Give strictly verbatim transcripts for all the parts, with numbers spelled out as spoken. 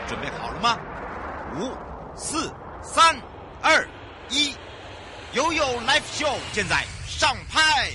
准备好了吗？五、四、三、二、一，悠悠 Live Show 现在上拍。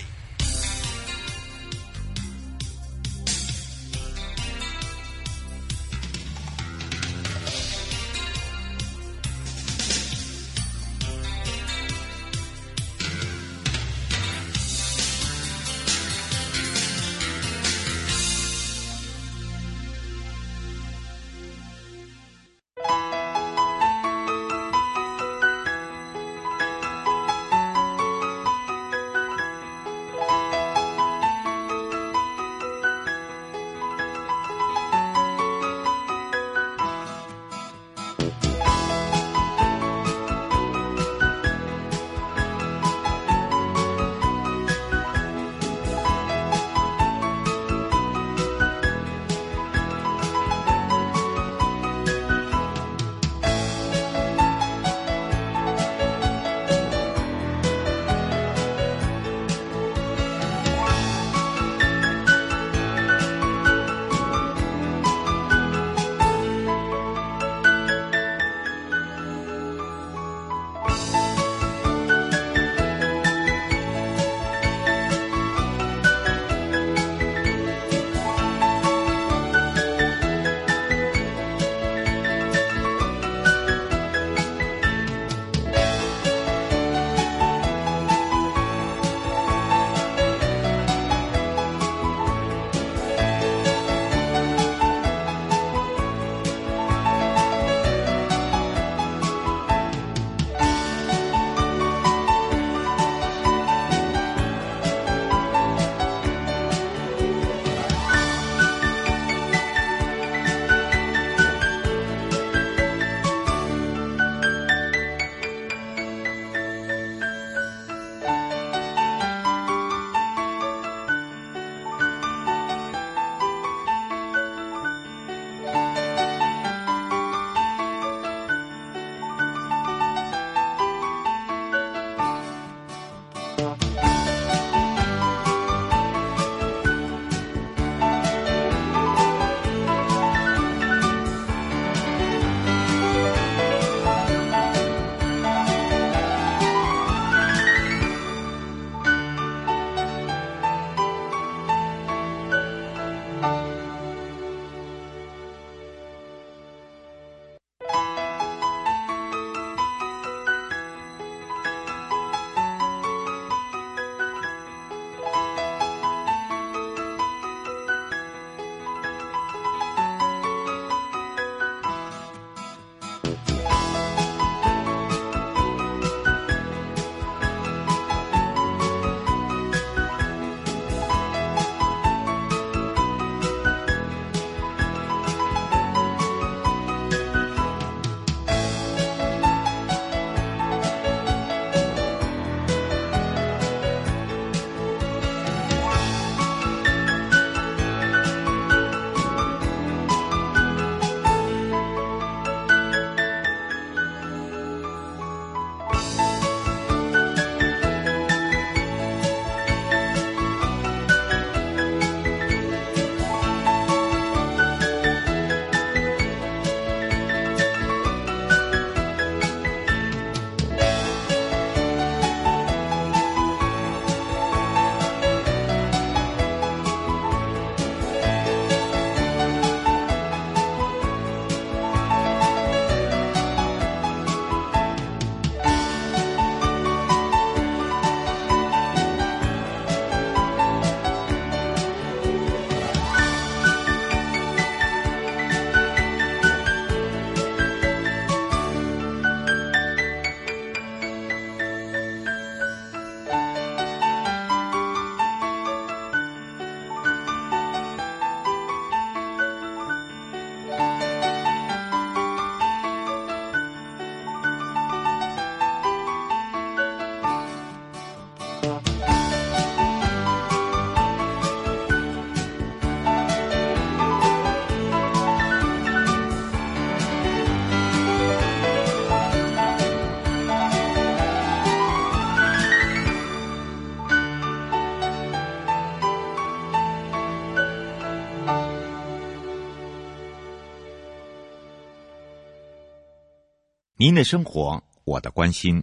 您的生活，我的关心。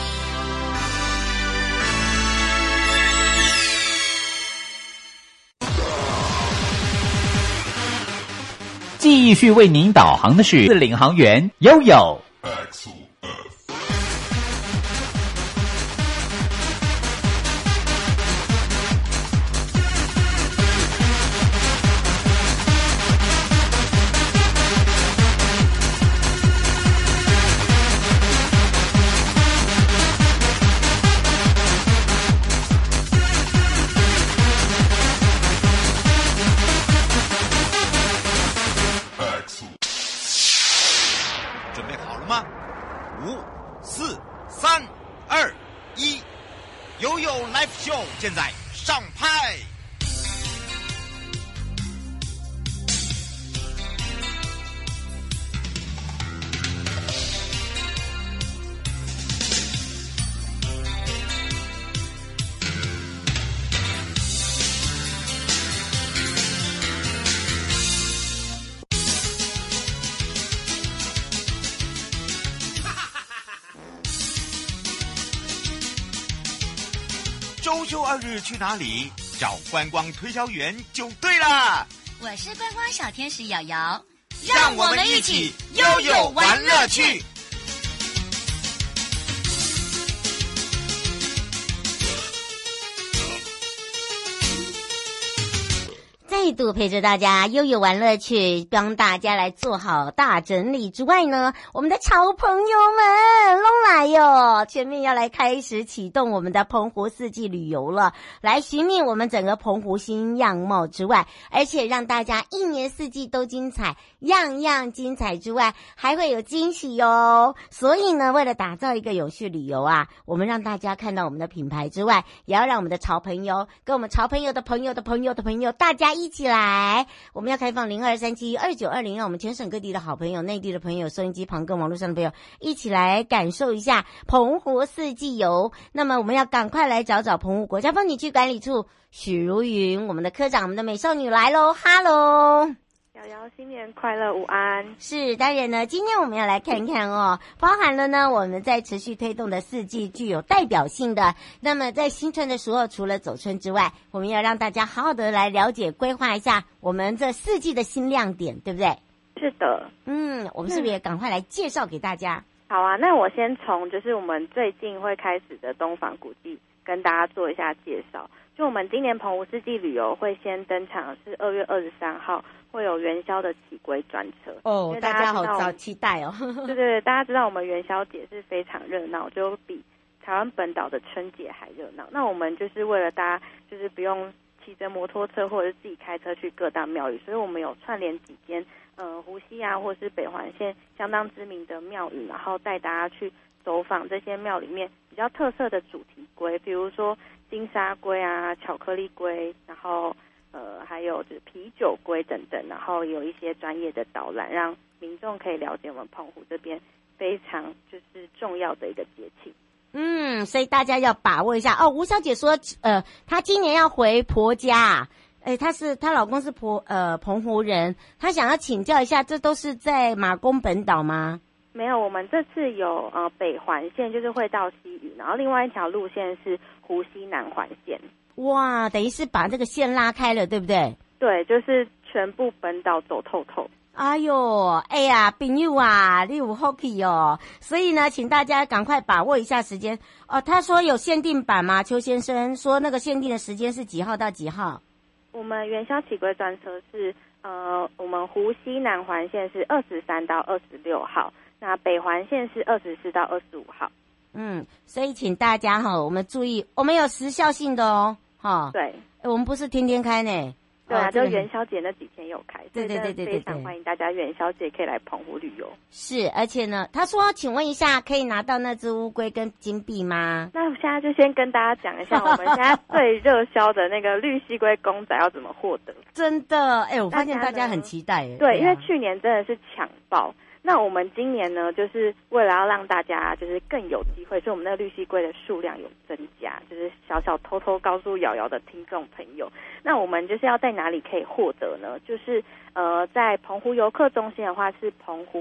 继续为您导航的是领航员悠悠。 现在上拍。周休二日去哪里？找观光推销员就对了。 我是观光小天使瑶瑶， 让我们一起悠悠玩乐趣。 再度陪着大家悠悠玩乐趣，帮大家来做好大整理之外呢，我们的潮朋友们拢来哟，全面要来开始启动我们的澎湖四季旅游了，来寻觅我们整个澎湖新样貌之外，而且让大家一年四季都精彩，样样精彩之外，还会有惊喜哟。所以呢，为了打造一个有序旅游啊，我们让大家看到我们的品牌之外，也要让我们的潮朋友跟我们潮朋友的朋友的朋友的朋友，大家一起起来，我们要开放零二三七二九二零，让我们全省各地的好朋友、内地的朋友、收音机旁跟网络上的朋友一起来感受一下澎湖四季游。那么我们要赶快来找找澎湖国家风景区管理处许如云，我们的科长，我们的美少女来咯，哈喽。 瑶瑶新年快乐，午安。 是，当然呢，今天我们要来看看哦，包含了呢我们在持续推动的四季具有代表性的。那么在新春的时候，除了走春之外，我们要让大家好好的来了解规划一下我们这四季的新亮点，对不对？ 是的。 嗯，我们是不是也赶快来介绍给大家？ 好啊，那我先从就是我们最近会开始的东方古迹跟大家做一下介绍。就我们今年澎湖四季旅游会先登场的是二月二十三号，会有元宵的起归专车哦，大家好早期待哦。 对对对，大家知道我们元宵节是非常热闹，就比台湾本岛的春节还热闹。那我们就是为了大家就是不用骑着摩托车或者是自己开车去各大庙宇，所以我们有串联几间呃湖西啊或者是北环线相当知名的庙宇，然后带大家去走访这些庙里面比较特色的主题龟，比如说金沙龟啊、巧克力龟，然后呃还有就是啤酒龟等等，然后有一些专业的导览，让民众可以了解我们澎湖这边非常就是重要的一个节庆。 嗯，所以大家要把握一下哦。吴小姐说，呃，她今年要回婆家，哎，她是她老公是婆呃澎湖人，她想要请教一下，这都是在马公本岛吗？ 没有，我们这次有呃北环线，就是会到西屿，然后另外一条路线是湖西南环线。 哇，等于是把这个线拉开了，对不对？ 对，就是全部本岛走透透。 哎呦，哎呀，朋友啊，你有好奇哦，所以呢，请大家赶快把握一下时间哦。他说有限定版吗？邱先生说那个限定的时间是几号到几号？ 我们元宵起归专车是呃，我们湖西南环线是二十三到二十六号，那北环线是二十四到二十五号。 嗯，所以请大家哈，我们注意，我们有时效性的哦，哈。 对， 我们不是天天开呢。 对啊， 哦、 就元宵节那几天有开， 对对对对对， 非常欢迎大家元宵节可以来澎湖旅游。 是，而且呢，他说，请问一下，可以拿到那只乌龟跟金币吗？ 那我现在就先跟大家讲一下，我们现在最热销的那个绿蜥龟公仔要怎么获得。 真的，哎，我发现大家很期待耶。 对，因为去年真的是抢爆。那我们今年呢，就是为了要让大家就是更有机会，所以我们那个绿蜥龟的数量有增加，就是小小偷偷告诉瑶瑶的听众朋友。那我们就是要在哪里可以获得呢？就是呃，在澎湖游客中心的话，是澎湖的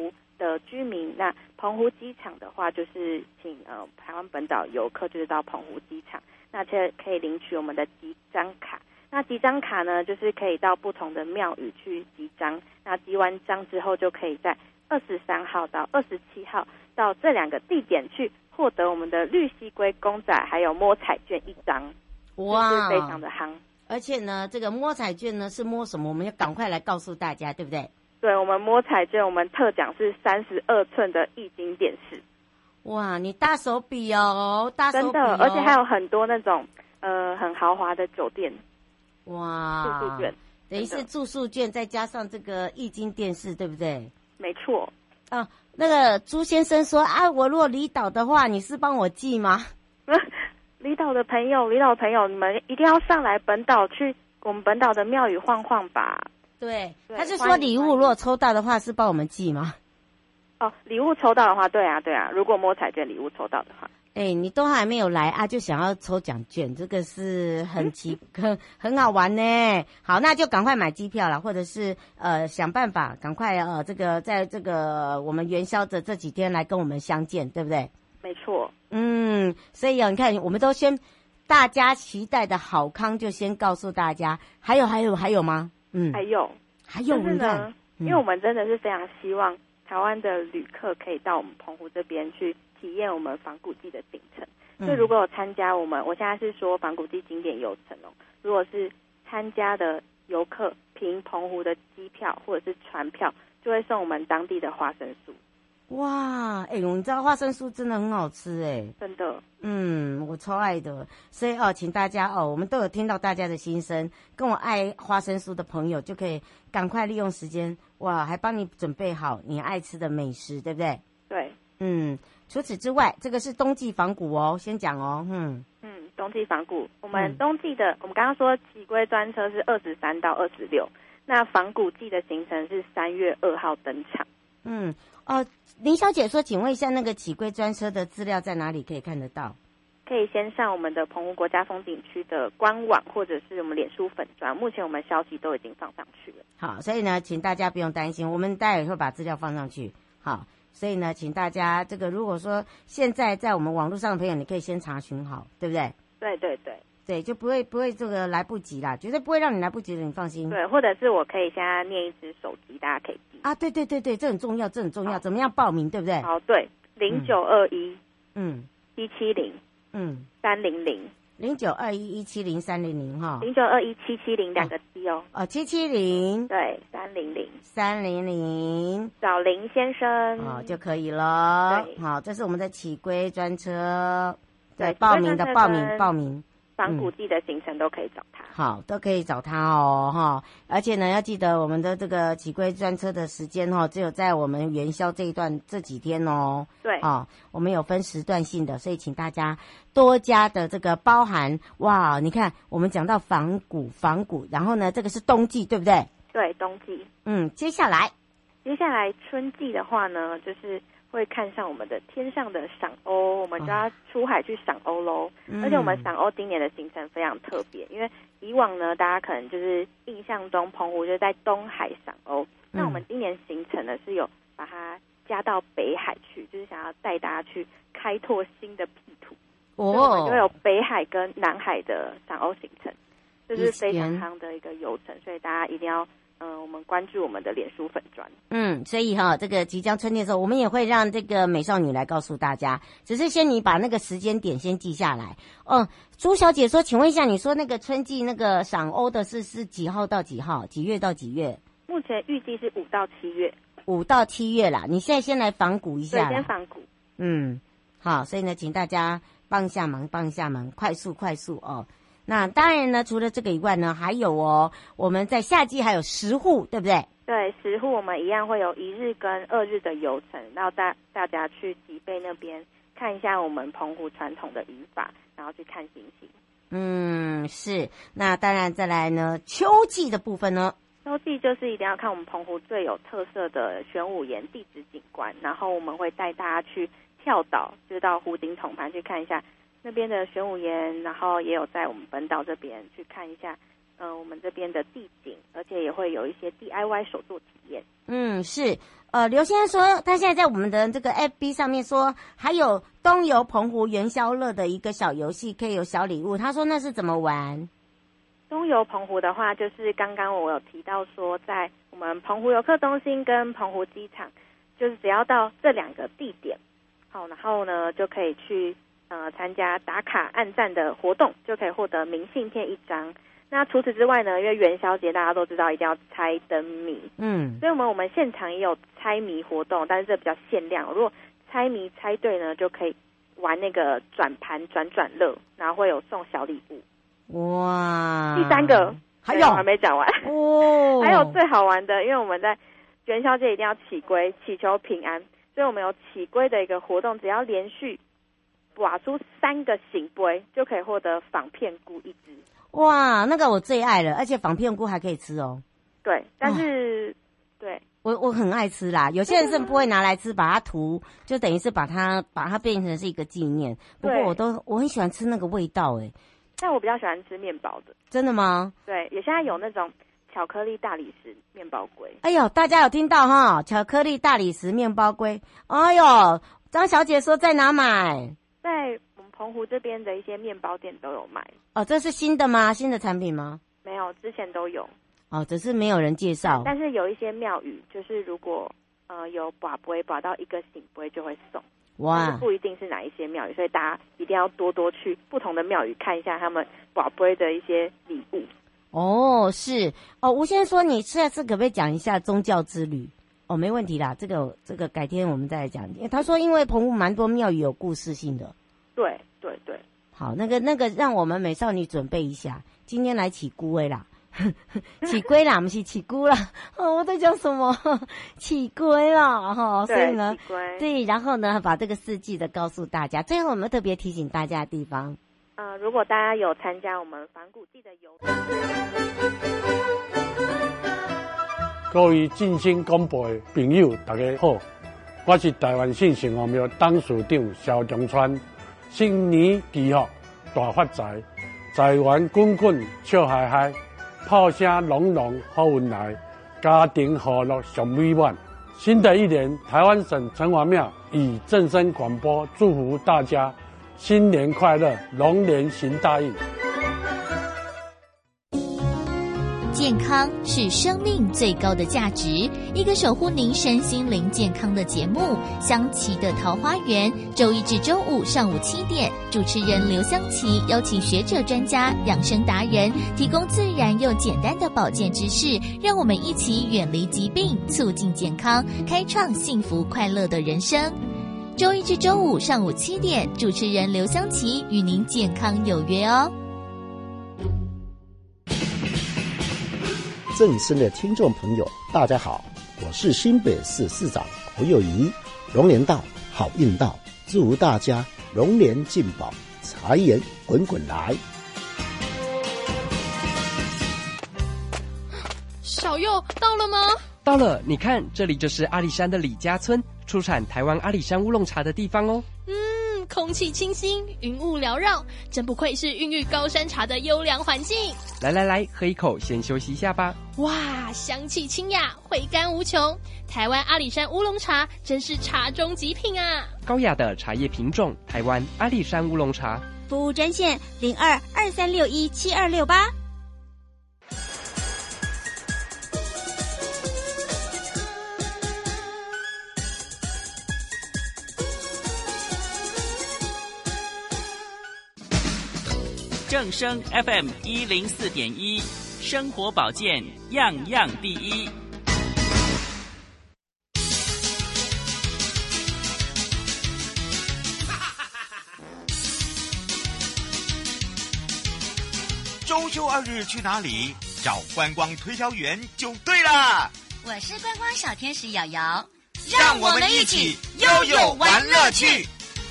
的居民，那澎湖机场的话，就是请呃台湾本岛游客就是到澎湖机场，那这可以领取我们的集章卡。那集章卡呢，就是可以到不同的庙宇去集章，那集完章之后，就可以在二十三号到二十七号到这两个地点去获得我们的绿蜥龟公仔，还有摸彩券一张， 哇， 就是非常的夯。 而且呢，这个摸彩券呢是摸什么？我们要赶快来告诉大家，对不对？ 对，我们摸彩券，我们特奖是三十二寸的液晶电视。 哇，你大手笔哦，大手笔哦， 真的，而且还有很多那种呃很豪华的酒店。 哇， 住宿券， 等于是住宿券再加上这个液晶电视，对不对？ 没错。 啊，那个朱先生说啊，我如果离岛的话，你是帮我寄吗？ 离岛的朋友，离岛的朋友，你们一定要上来本岛去我们本岛的庙宇晃晃吧。 对， 对他是说礼物如果抽到的话是帮我们寄吗？ 哦，礼物抽到的话，对啊，对啊，如果摸彩券礼物抽到的话。 哎，你都还没有来啊，就想要抽奖券，这个是很奇很很好玩呢。好，那就赶快买机票啦，或者是呃想办法赶快呃这个在这个我们元宵的这几天来跟我们相见，对不对？ 没错。 嗯，所以啊，你看，我们都先大家期待的好康，就先告诉大家。还有还有还有吗？嗯， 还有还有， 就是你看呢，因为我们真的是非常希望台湾的旅客可以到我们澎湖这边去体验我们仿古迹的行程。 嗯、 所以如果有参加我们，我现在是说仿古迹景点游程哦。如果是参加的游客凭澎湖的机票或者是船票，就会送我们当地的花生酥。 哇，哎、欸，你知道花生酥真的很好吃哎、欸， 真的， 嗯，我超爱的，所以哦，请大家哦，我们都有听到大家的心声，跟我爱花生酥的朋友就可以赶快利用时间，哇，还帮你准备好你爱吃的美食，对不对？ 对， 嗯，除此之外，这个是冬季仿古哦，先讲哦，嗯嗯，冬季仿古，我们冬季的，嗯、我们刚刚说奇龟专车是二十三到二十六，那仿古季的行程是三月二号登场。 嗯，哦，林小姐说，请问一下，那个启龟专车的资料在哪里可以看得到？ 可以先上我们的澎湖国家风景区的官网，或者是我们脸书粉专，目前我们消息都已经放上去了。 好，所以呢，请大家不用担心，我们待会会把资料放上去。好，所以呢，请大家这个如果说现在在我们网络上的朋友，你可以先查询好，对不对？ 对对对。 对，就不会不会这个来不及啦，绝对不会让你来不及的，你放心。 对，或者是我可以现在念一支手机，大家可以记啊。对对对对，这很重要，这很重要。怎么样报名，对不对？ 好，对，零九二一， 嗯， 一七零， 嗯， 三零零， 零九二一一七零三零零哈， 零九二一七七零两个七哦。 哦，七七零， 对，三零零， 三零零， 找林先生哦就可以了。 对， 好，这是我们的启龟专车，对，报名的报名报名。 仿古迹的行程都可以找他、嗯， 好，都可以找他哦，哈！而且呢，要记得我们的这个启龟专车的时间哦，只有在我们元宵这一段这几天哦， 对， 哦，我们有分时段性的，所以请大家多加的这个包含。哇，你看我们讲到仿古，仿古，然后呢，这个是冬季，对不对？ 对，冬季。 嗯，接下来， 接下来春季的话呢，就是会看上我们的天上的赏鸥，我们就要出海去赏鸥喽、嗯。而且我们赏鸥今年的行程非常特别，因为以往呢，大家可能就是印象中澎湖就在东海赏鸥、嗯，那我们今年行程呢是有把它加到北海去，就是想要带大家去开拓新的辟土。哦，所以我们就有北海跟南海的赏鸥行程，这、就是非常夯的一个游程，所以大家一定要。嗯，我们关注我们的脸书粉专。 嗯，所以哈，这个即将春天的时候，我们也会让这个美少女来告诉大家。只是先你把那个时间点先记下来。哦，朱小姐说，请问一下，你说那个春季那个赏鸥的是是几号到几号？几月到几月？ 目前预计是五到七月。 五到七月啦，你现在先来仿古一下。 对，先仿古。 嗯，好，所以呢，请大家帮一下忙，帮一下忙，快速快速哦。那当然呢，除了这个以外呢，还有哦，我们在夏季还有石户，对不对？ 对，石户我们一样会有一日跟二日的游程，然后大大家去吉贝那边看一下我们澎湖传统的语法，然后去看星星。 嗯，是。那当然再来呢，秋季的部分呢， 秋季就是一定要看我们澎湖最有特色的玄武岩地质景观，然后我们会带大家去跳岛，就是到湖景统盘去看一下。那边的玄武岩，然后也有在我们本岛这边去看一下，嗯、呃，我们这边的地景，而且也会有一些 D I Y 手作体验。 嗯，是， 呃，刘先生说他现在在我们的这个 F B 上面说，还有东游澎湖元宵乐的一个小游戏，可以有小礼物。他说那是怎么玩？ 东游澎湖的话，就是刚刚我有提到说，在我们澎湖游客中心跟澎湖机场，就是只要到这两个地点，好，然后呢就可以去呃参加打卡按赞的活动，就可以获得明信片一张。那除此之外呢，因为元宵节大家都知道一定要猜灯谜，嗯，所以我们我们现场也有猜谜活动，但是这比较限量。如果猜谜猜对呢，就可以玩那个转盘转转乐，然后会有送小礼物。哇！第三个还有还没讲完哦，还有最好玩的，因为我们在元宵节一定要起龟，祈求平安，所以我们有起龟的一个活动，只要连续挖出三个醒龟，就可以获得仿片菇一只。 哇，那个我最爱了，而且仿片菇还可以吃哦。 对，但是、哦、对我我很爱吃啦。有些人是不会拿来吃，把它涂，就等于是把它把它变成是一个纪念。不过我都我很喜欢吃那个味道哎。 但我比较喜欢吃面包的。 真的吗？ 对，也现在有那种巧克力大理石面包龟。 哎呦，大家有听到哈？巧克力大理石面包龟。哎呦，张小姐说在哪买？ 在我们澎湖这边的一些面包店都有卖。 哦，这是新的吗？新的产品吗？ 没有，之前都有。 哦，只是没有人介绍。 但是有一些庙宇，就是如果呃有拔杯拔到一个醒杯就会送。哇！但是不一定是哪一些庙宇，所以大家一定要多多去不同的庙宇看一下他们拔杯的一些礼物。 哦，是哦。吴先生说，你下次可不可以讲一下宗教之旅？哦，没问题啦，这个这个改天我们再来讲。他说，因为澎湖蛮多庙宇有故事性的。 对对对。 好，那个那个，让我们美少女准备一下，今天来起龟啦，起龟啦，不是起菇啦。哦，我在讲什么？起龟啦，哈，所以呢，对，然后呢，把这个四季的告诉大家。最后，我们特别提醒大家的地方， 呃，如果大家有参加我们反古季的游， 各位进京广播的朋友，大家好，我是台湾信诚王庙董事长萧中川。新年祈福大发财，财源滚滚笑嗨嗨，炮声隆隆好运来，家庭和乐上美满。新的一年，台湾省城隍庙以正声广播祝福大家新年快乐，龙年行大运。 健康是生命最高的价值，一个守护您身心灵健康的节目《香琪的桃花源》，周一至周五上午七点，主持人刘香琪邀请学者专家、养生达人，提供自然又简单的保健知识，让我们一起远离疾病，促进健康，开创幸福快乐的人生。周一至周五上午七点，主持人刘香琪与您健康有约哦。 正声的听众朋友大家好，我是新北市市长侯友宜。龙年到，好运到，祝大家龙年进宝，财源滚滚来。 小佑到了吗？ 到了，你看这里就是阿里山的李家村，出产台湾阿里山乌龙茶的地方哦。 嗯，空气清新，云雾缭绕，真不愧是孕育高山茶的优良环境。 来来来，喝一口，先休息一下吧。 哇，香气清雅，回甘无穷。台湾阿里山乌龙茶真是茶中极品啊！ 高雅的茶叶品种，台湾阿里山乌龙茶。 服务专线零二二三六一七二六八。 正声 F M 一零四点一，生活保健样样第一。 周休二日去哪里？找观光推销员就对了。 我是观光小天使瑶瑶， 让我们一起悠悠玩乐趣。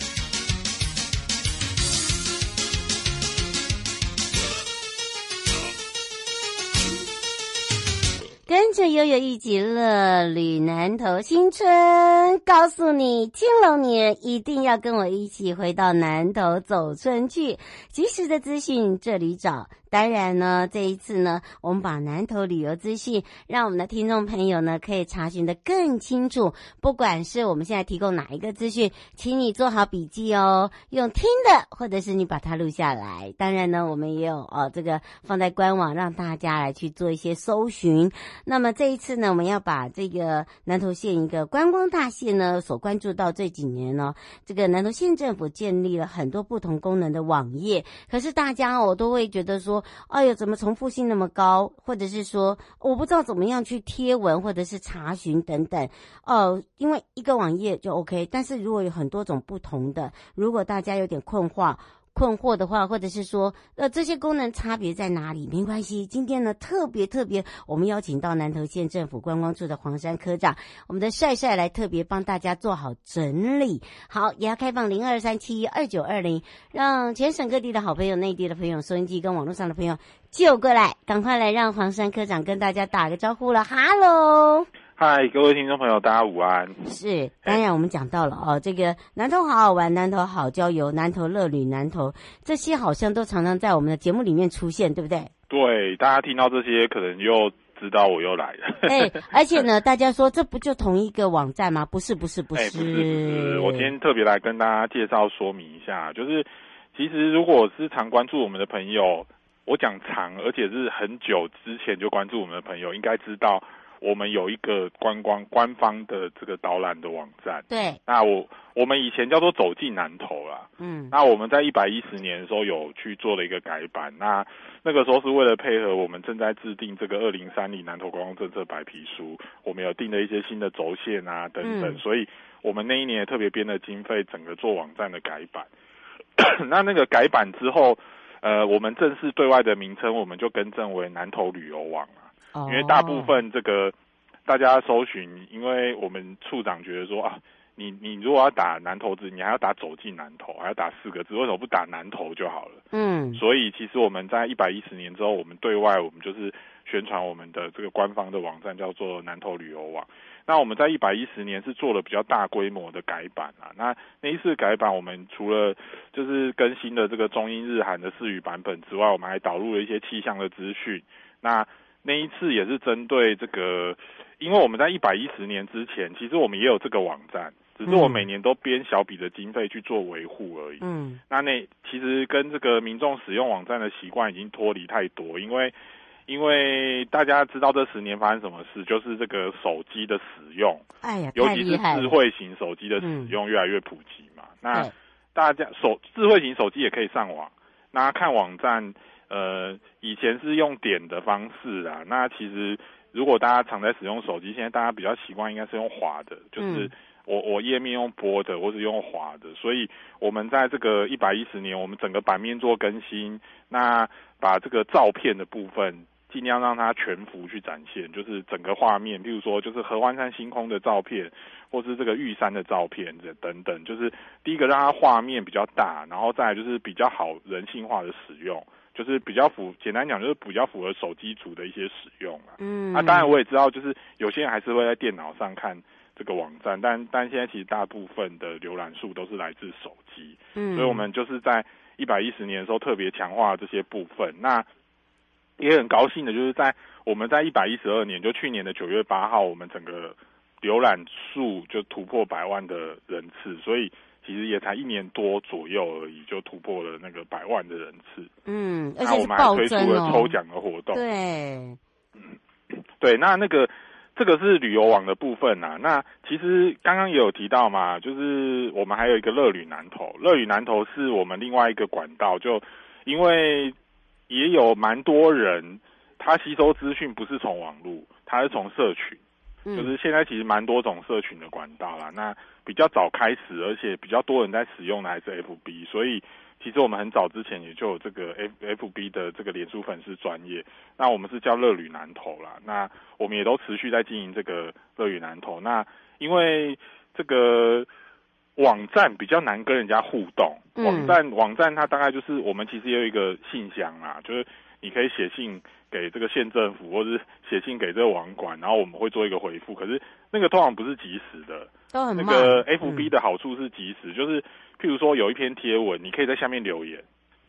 跟着悠悠一起乐旅南投新春，告诉你听龙年一定要跟我一起回到南投走春去，及时的资讯这里找， 当然呢，这一次呢，我们把南投旅游资讯，让我们的听众朋友呢可以查询得更清楚。不管是我们现在提供哪一个资讯，请你做好笔记哦，用听的，或者是你把它录下来。当然呢，我们也有哦这个放在官网，让大家来去做一些搜寻。那么这一次呢，我们要把这个南投县一个观光大县呢所关注到这几年呢，这个南投县政府建立了很多不同功能的网页，可是大家哦都会觉得说，哎呦，怎么重复性那么高，或者是说我不知道怎么样去贴文或者是查询等等哦，因为一个网页就 OK， 但是如果有很多种不同的，如果大家有点困惑困惑的话，或者是说呃这些功能差别在哪里，没关系，今天呢特别特别我们邀请到南投县政府观光处的黄山科长，我们的帅帅来特别帮大家做好整理。好，也要开放零二三七二九二零，让全省各地的好朋友、内地的朋友、收音机跟网络上的朋友就过来，赶快来让黄山科长跟大家打个招呼了。哈喽， 嗨，各位听众朋友，大家午安。 是，当然我们讲到了哦，这个南投好好玩，南投好郊游，南投乐旅，南投这些好像都常常在我们的节目里面出现，对不对？ 对，大家听到这些可能又知道我又来了。 哎，而且呢，大家说这不就同一个网站吗？不是，不是，不是， 哎，不是，不是。我今天特别来跟大家介绍说明一下，就是其实如果是常关注我们的朋友，我讲长，而且是很久之前就关注我们的朋友，应该知道。我们有一个观光官方的这个导览的网站， 对， 那我我们以前叫做走进南投啦，嗯，那我们在一百一十年的时候有去做了一个改版，那那个时候是为了配合我们正在制定这个二零三零南投观光政策白皮书，我们有定了一些新的轴线啊等等，嗯，所以我们那一年也特别编了经费，整个做网站的改版。那那个改版之后，呃，我们正式对外的名称我们就更正为南投旅游网了。因为大部分这个大家搜寻，因为我们处长觉得说啊，你你如果要打南投字，你还要打走进南投，还要打四个字，为什么不打南投就好了？嗯，所以其实我们在一百一十年之后，我们对外我们就是宣传我们的这个官方的网站叫做南投旅游网。那我们在一百一十年是做了比较大规模的改版啊。那那一次改版，我们除了就是更新了这个中英日韩的四语版本之外，我们还导入了一些气象的资讯。那那一次也是针对这个，因为我们在一百一十年之前，其实我们也有这个网站，只是我每年都编小笔的经费去做维护而已。嗯，那那其实跟这个民众使用网站的习惯已经脱离太多，因为因为大家知道这十年发生什么事，就是这个手机的使用，哎呀，尤其是智慧型手机的使用越来越普及嘛。嗯，那大家手智慧型手机也可以上网，那看网站。呃，以前是用点的方式啊，那其实如果大家常在使用手机，现在大家比较习惯应该是用滑的，就是我我页面用拨的，或是用滑的，所以我们在这个一百一十年，我们整个版面做更新，那把这个照片的部分尽量让它全幅去展现，就是整个画面，譬如说就是合欢山星空的照片，或是这个玉山的照片等等，就是第一个让它画面比较大，然后再来就是比较好人性化的使用。就是比较符，简单讲就是比较符合手机族的一些使用啊。嗯，啊，当然我也知道，就是有些人还是会在电脑上看这个网站，但但现在其实大部分的浏览数都是来自手机。嗯，所以我们就是在一百一十年的时候特别强化这些部分。那也很高兴的就是在我们在一百一十二年，就去年的九月八号，我们整个浏览数就突破百万的人次，所以。其实也才一年多左右而已，就突破了那个百万的人次。嗯，而且是暴增哦。那我们还推出了抽奖的活动。 对， 嗯，对，那那个这个是旅游网的部分啊。那其实刚刚也有提到嘛，就是我们还有一个乐旅南投，乐旅南投是我们另外一个管道，就因为也有蛮多人他吸收资讯不是从网络，他是从社群。就是现在其实蛮多种社群的管道啦，那比较早开始，而且比较多人在使用的还是 F B， 所以其实我们很早之前也就有这个 F F B 的这个脸书粉丝专页，那我们是叫乐旅南投啦，那我们也都持续在经营这个乐旅南投。那因为这个网站比较难跟人家互动，嗯、网站网站它大概就是我们其实也有一个信箱啦，就是你可以写信给这个县政府，或是写信给这个网管，然后我们会做一个回复。可是那个通常不是即时的， 都很慢。 那个 F B 的好处是即时，嗯、就是譬如说有一篇贴文，你可以在下面留言，可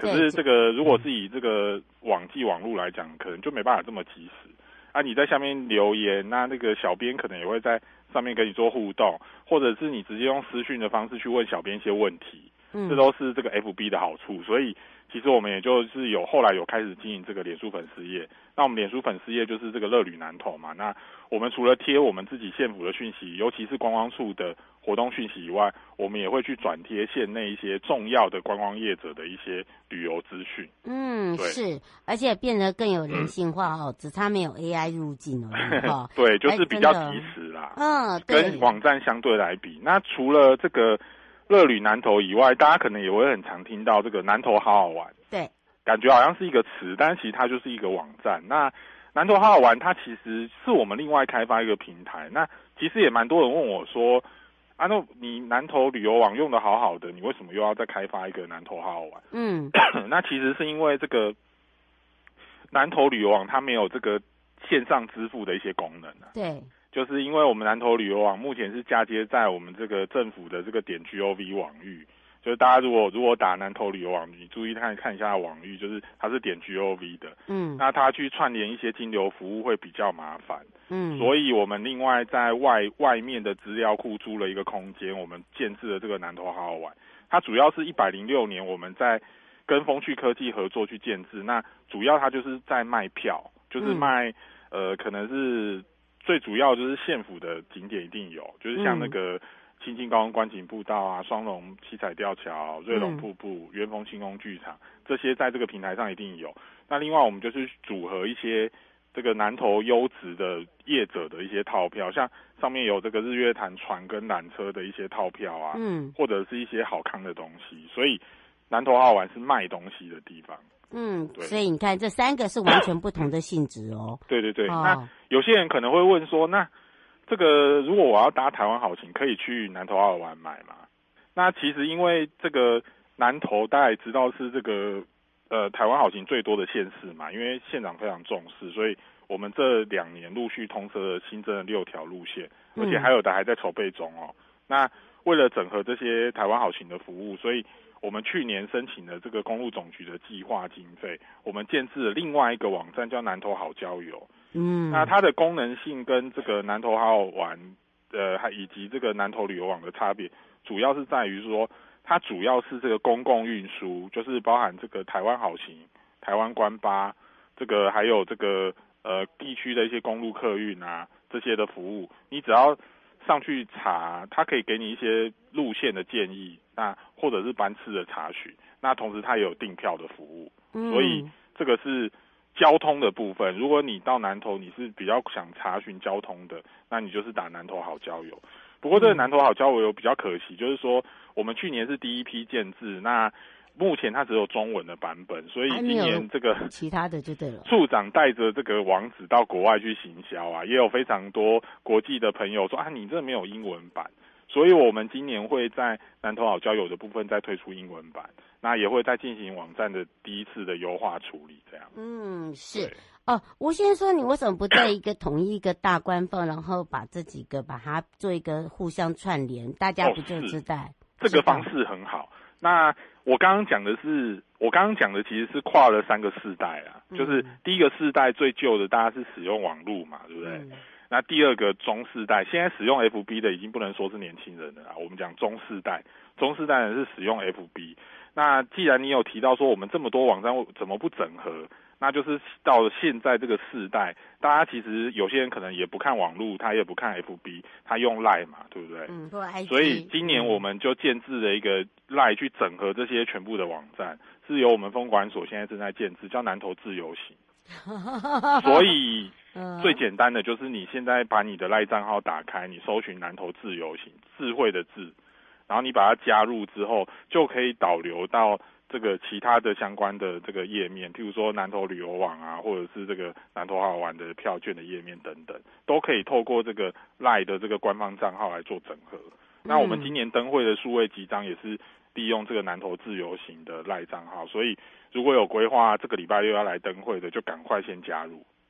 可是这个如果是以这个网际网路来讲，可能就没办法这么及时。啊，你在下面留言，那那个小编可能也会在上面跟你做互动，或者是你直接用私讯的方式去问小编一些问题，嗯，这都是这个 F B 的好处。所以其实我们也就是有后来有开始经营这个脸书粉丝页。那我们脸书粉丝页就是这个乐旅南投嘛，那我们除了贴我们自己县府的讯息，尤其是观光处的活动讯息以外，我们也会去转贴县内一些重要的观光业者的一些旅游资讯。 嗯，是，而且变得更有人性化哦，嗯、只差没有 A I 入境了哦。 对，就是比较及时啦。嗯，跟网站相对来比，那除了这个乐旅南投以外，大家可能也会很常听到这个南投好好玩。 对， 感觉好像是一个词，但是其实它就是一个网站。那南投好好玩，它其实是我们另外开发一个平台。那其实也蛮多人问我说，啊，那你南投旅游网用的好好的，你为什么又要再开发一个南投好好玩？嗯，那其实是因为这个南投旅游网它没有这个线上支付的一些功能啊。 对。 就是因为我们南投旅游网目前是嫁接在我们这个政府的这个点 gov 网域，就是大家如果如果打南投旅游网，你注意看看一下网域，就是它是点 gov 的，嗯，那它去串联一些金流服务会比较麻烦，嗯，所以我们另外在外外面的资料库租了一个空间，我们建制了这个南投好好玩。它主要是一百零六年我们在跟风趣科技合作去建制，那主要它就是在卖票，就是卖、嗯、呃可能是。最主要就是县府的景点一定有，就是像那个清境高空观景步道啊、双龙七彩吊桥、瑞龙瀑布、元丰星空剧场，这些在这个平台上一定有。那另外我们就是组合一些这个南投优质的业者的一些套票，像上面有这个日月潭船跟缆车的一些套票啊，嗯，或者是一些好康的东西，所以南投好好玩是卖东西的地方。 嗯，所以你看这三个是完全不同的性质哦。 对对对，哦、那有些人可能会问说，那这个如果我要搭台湾好行，可以去南投好好玩买吗？那其实因为这个南投大家也知道是这个呃台湾好行最多的县市嘛，因为县长非常重视，所以我们这两年陆续通车了新增了六条路线，而且还有的还在筹备中哦。嗯、那为了整合这些台湾好行的服务，所以我们去年申请了这个公路总局的计划经费，我们建制了另外一个网站叫南投好交友。嗯，那它的功能性跟这个南投好好玩，呃，还以及这个南投旅游网的差别，主要是在于说，它主要是这个公共运输，就是包含这个台湾好行、台湾观巴，这个还有这个呃地区的一些公路客运啊这些的服务，你只要上去查，它可以给你一些路线的建议，那或者是班次的查询，那同时它也有订票的服务，嗯、所以这个是交通的部分。如果你到南投你是比较想查询交通的，那你就是打南投好交友。不过这个南投好交友有比较可惜，就是说我们去年是第一批建制，那目前它只有中文的版本，所以今年这个其他的就对了。 处长带着这个网址到国外去行销啊，也有非常多国际的朋友说啊，你这没有英文版，所以我们今年会在南投好交友的部分再推出英文版，那也会再进行网站的第一次的优化处理，这样。 嗯，是哦。吴先生说，你为什么不在一个统一一个大官方，然后把这几个把它做一个互相串联，大家不就知道？哦、 这个方式很好。那我刚刚讲的是，我刚刚讲的其实是跨了三个世代啊，嗯、就是第一个世代最旧的，大家是使用网路嘛，对不对？嗯、那第二个中世代，现在使用 F B 的已经不能说是年轻人了啊，我们讲中世代，中世代人是使用 F B。那既然你有提到说我们这么多网站怎么不整合？那就是到了现在这个世代，大家其实有些人可能也不看网络，他也不看 F B， 他用 Line 嘛，对不对？ 嗯， 所以今年我们就建制了一个 Line 去整合这些全部的网站，是由我们风管所现在正在建制，叫南投自由行。所以最简单的就是你现在把你的 Line 账号打开，你搜寻南投自由行，智慧的智，然后你把它加入之后，就可以导流到这个其他的相关的这个页面，譬如说南投旅游网啊，或者是这个南投好好玩的票券的页面等等，都可以透过这个 Line 的这个官方账号来做整合。嗯、那我们今年灯会的数位集章也是利用这个南投自由行的 Line 账号，所以如果有规划这个礼拜六要来灯会的，就赶快先加入。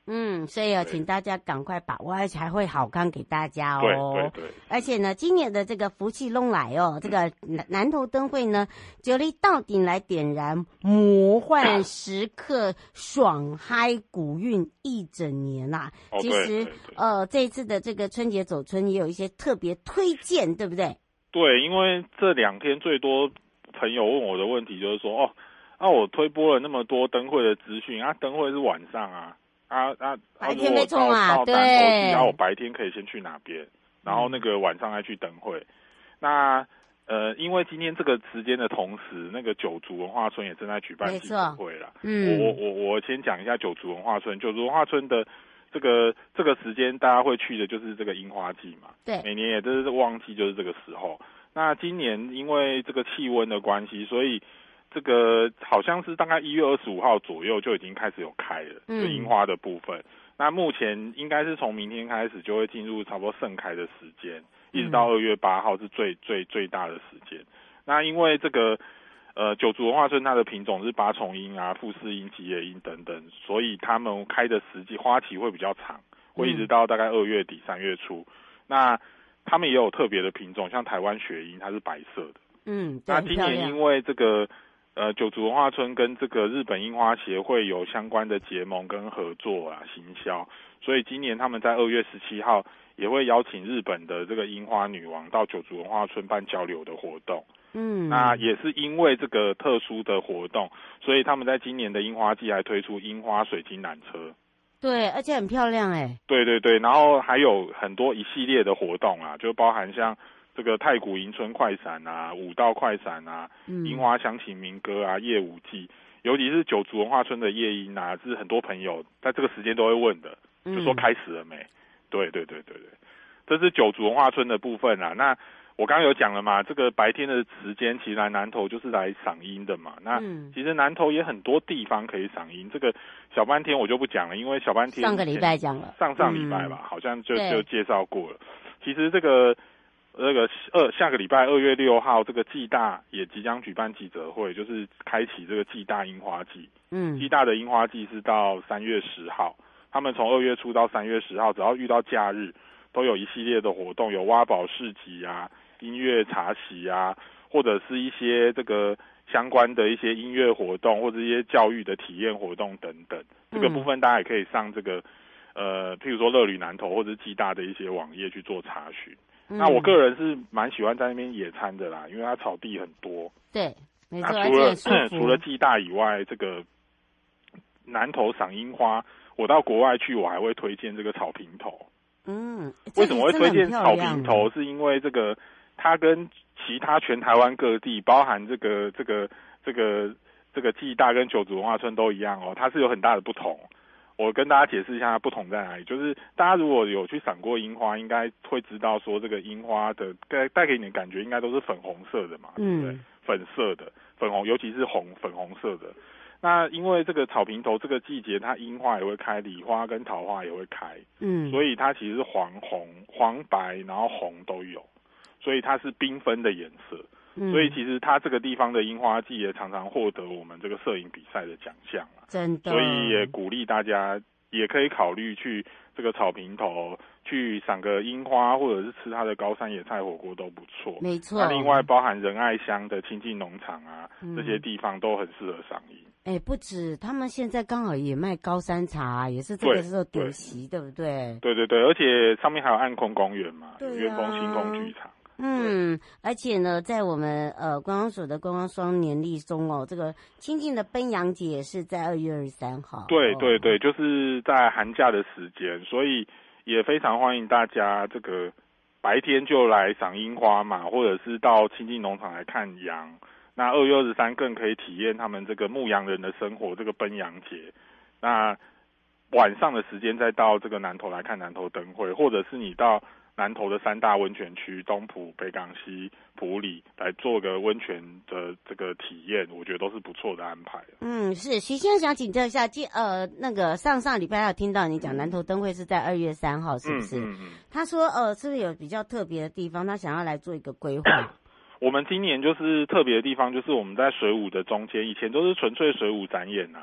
嗯，所以哦，请大家赶快把握，而且还会好康给大家哦。 对对对。 而且呢，今年的这个福气拢来哦，这个南投灯会呢，九力到顶来点燃魔幻时刻，爽嗨古运一整年呐、啊哦。 其实呃，这一次的这个春节走春也有一些特别推荐，对不对？ 对，因为这两天最多朋友问我的问题就是说，哦，那、啊、我推播了那么多灯会的资讯啊，灯会是晚上啊。啊啊！ 白天没冲啊，对。 然后我白天可以先去哪边，然后那个晚上再去灯会。嗯、那呃，因为今天这个时间的同时，那个九族文化村也正在举办记者会了。嗯，我我我先讲一下九族文化村。九族文化村的这个这个时间，大家会去的就是这个樱花季嘛。 对， 每年也都是旺季，就是这个时候。那今年因为这个气温的关系，所以这个好像是大概一月二十五号左右就已经开始有开了，就樱花的部分。嗯、那目前应该是从明天开始就会进入差不多盛开的时间，一直到二月八号是最最最大的时间。那因为这个呃九族文化村它的品种是八重樱啊、富士樱、吉野樱等等，所以它们开的时机花期会比较长，会一直到大概二月底三月初。那他们也有特别的品种，像台湾雪樱，它是白色的。 嗯， 那今年因为这个。呃，九族文化村跟这个日本樱花协会有相关的结盟跟合作啊，行销，所以今年他们在二月十七号也会邀请日本的这个樱花女王到九族文化村办交流的活动。嗯，那也是因为这个特殊的活动，所以他们在今年的樱花季还推出樱花水晶缆车。 对，而且很漂亮哎。 对对对，然后还有很多一系列的活动啊，就包含像。这个太古迎春快闪啊，武道快闪啊，樱花乡情民歌啊，夜舞季，尤其是九族文化村的夜樱啊，是很多朋友在这个时间都会问的，就说开始了没？嗯、对对对对对，这是九族文化村的部分啊。那我刚刚有讲了嘛，这个白天的时间其实来南投就是来赏樱的嘛。那其实南投也很多地方可以赏樱，这个小半天我就不讲了，因为小半天上个礼拜讲了， 上上礼拜吧，嗯、好像就就介绍过了。其实这个。这个二下个礼拜二月六号，这个暨大也即将举办记者会，就是开启这个暨大樱花季。嗯，暨大的樱花季是到三月十号，他们从二月初到三月十号，只要遇到假日，都有一系列的活动，有挖宝市集啊、音乐茶席啊，或者是一些这个相关的一些音乐活动，或者一些教育的体验活动等等。这个部分大家也可以上这个呃，譬如说乐旅南投或者是暨大的一些网页去做查询。那我个人是蛮喜欢在那边野餐的啦，因为它草地很多。 对，没错。 那除了除了暨大以外，这个南投赏樱花，我到国外去，我还会推荐这个草坪头。嗯，为什么会推荐草坪头？是因为这个它跟其他全台湾各地，包含这个这个这个这个暨大跟九族文化村都一样哦，它是有很大的不同。我跟大家解释一下它不同在哪里，就是大家如果有去赏过樱花，应该会知道说这个樱花的带带给你的感觉应该都是粉红色的嘛，对不对？粉色的粉红，尤其是红粉红色的。那因为这个草坪头这个季节，它樱花也会开，梨花跟桃花也会开，嗯，所以它其实是黄红、黄白，然后红都有，所以它是缤纷的颜色。嗯、所以其实它这个地方的樱花季也常常获得我们这个摄影比赛的奖项啊， 真的。 所以也鼓励大家也可以考虑去这个草坪头去赏个樱花，或者是吃它的高山野菜火锅都不错。 没错。 那另外包含仁爱乡的清境农场啊、嗯，这些地方都很适合赏樱。 哎，不止，他们现在刚好也卖高山茶，也是这个时候点席，对不对？ 对对对，而且上面还有暗空公园嘛，有元丰星空剧场。 嗯，而且呢，在我们呃观光所的观光双年历中哦，这个清境的奔羊节也是在二月二十三号。 对对对，就是在寒假的时间，所以也非常欢迎大家这个白天就来赏樱花嘛，或者是到清境农场来看羊。那二月二十三更可以体验他们这个牧羊人的生活，这个奔羊节。那晚上的时间再到这个南投来看南投灯会，或者是你到南投的三大温泉区东埔、北港溪、埔里来做个温泉的这个体验，我觉得都是不错的安排。 嗯，是徐先生想请教一下，呃，那个上上礼拜有听到你讲南投灯会是在二月三号，是不是？嗯嗯嗯。他说，呃，是不是有比较特别的地方？他想要来做一个规划。 我们今年就是特别的地方，就是我们在水舞的中间，以前都是纯粹水舞展演啊。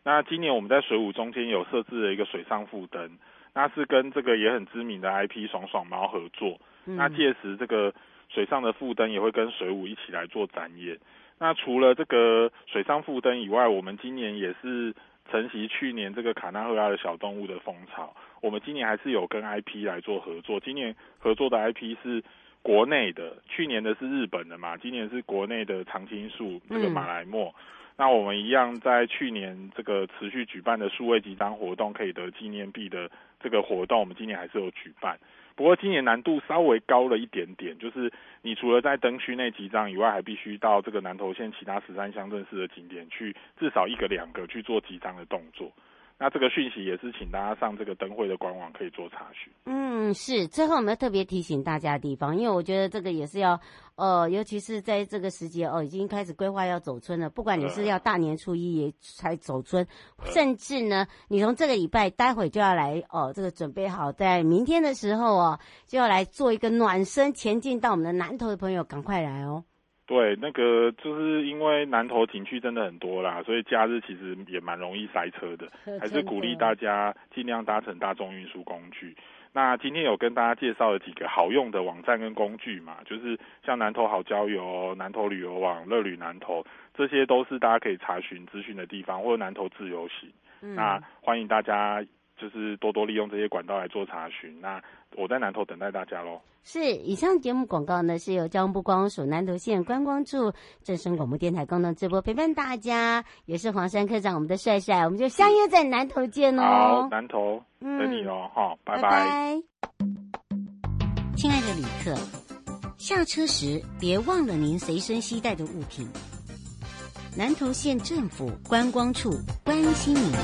那今年我们在水舞中间有设置了一个水上副灯，那是跟这个也很知名的 I P 爽爽猫合作。嗯、那届时这个水上的副灯也会跟水舞一起来做展演。那除了这个水上副灯以外，我们今年也是承袭去年这个卡纳赫拉的小动物的风潮，我们今年还是有跟 I P 来做合作。今年合作的 I P 是国内的，去年的是日本的嘛，今年是国内的常青树这个马来貘。嗯，那我们一样在去年这个持续举办的数位集章活动可以得纪念币的这个活动，我们今年还是有举办。不过今年难度稍微高了一点点，就是你除了在灯区内集章以外，还必须到这个南投县其他十三乡镇市的景点去至少一个两个去做集章的动作。那这个讯息也是请大家上这个灯会的官网可以做查询。 嗯，是。最后我们要特别提醒大家的地方，因为我觉得这个也是要，呃，尤其是在这个时节哦，已经开始规划要走春了。不管你是要大年初一也才走春，呃、甚至呢，你从这个礼拜待会就要来哦，这个准备好，在明天的时候哦，就要来做一个暖身，前进到我们的南投的朋友，赶快来哦。 对，那个就是因为南投景区真的很多啦，所以假日其实也蛮容易塞车的，还是鼓励大家尽量搭乘大众运输工具。那今天有跟大家介绍了几个好用的网站跟工具嘛，就是像南投好交友、南投旅游网、乐旅南投，这些都是大家可以查询资讯的地方，或者南投自由行。嗯、那欢迎大家就是多多利用这些管道来做查询。那我在南投等待大家咯。 是，以上节目广告呢是由交通部观光署南投县观光处正声广播电台共同直播，陪伴大家，也是黄山科长我们的帅帅，我们就相约在南投见哦。 好，南投等你哦，好、嗯，拜拜。拜拜。 亲爱的旅客，下车时别忘了您随身携带的物品。南投县政府观光处关心您。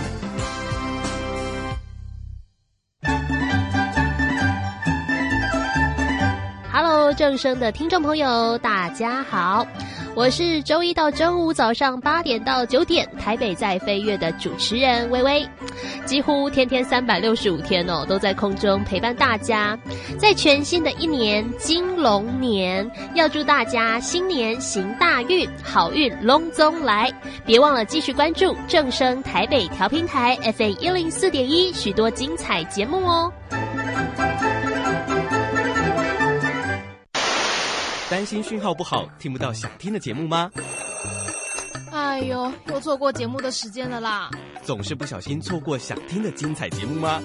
Hello， 正声的听众朋友，大家好，我是周一到周五早上八点到九点台北在飞跃的主持人微微，几乎天天三百六十五天哦，都在空中陪伴大家。在全新的一年金龙年，要祝大家新年行大运，好运隆中来。别忘了继续关注正声台北调频台 F M 一零四点一，许多精彩节目哦。 担心讯号不好，听不到想听的节目吗？ 哎呦，又错过节目的时间了啦！ 总是不小心错过想听的精彩节目吗？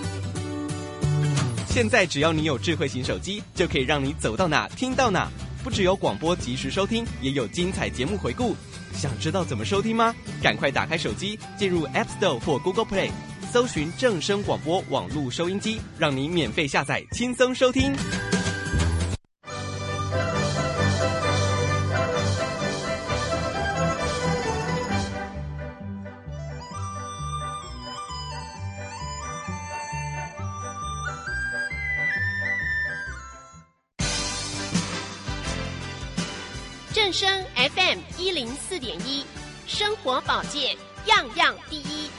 现在只要你有智慧型手机，就可以让你走到哪听到哪。不只有广播及时收听，也有精彩节目回顾。想知道怎么收听吗？赶快打开手机，进入 App Store 或 Google Play， 搜寻正声广播网络收音机，让你免费下载，轻松收听。 正声 F M 一零四点一，生活保健样样第一。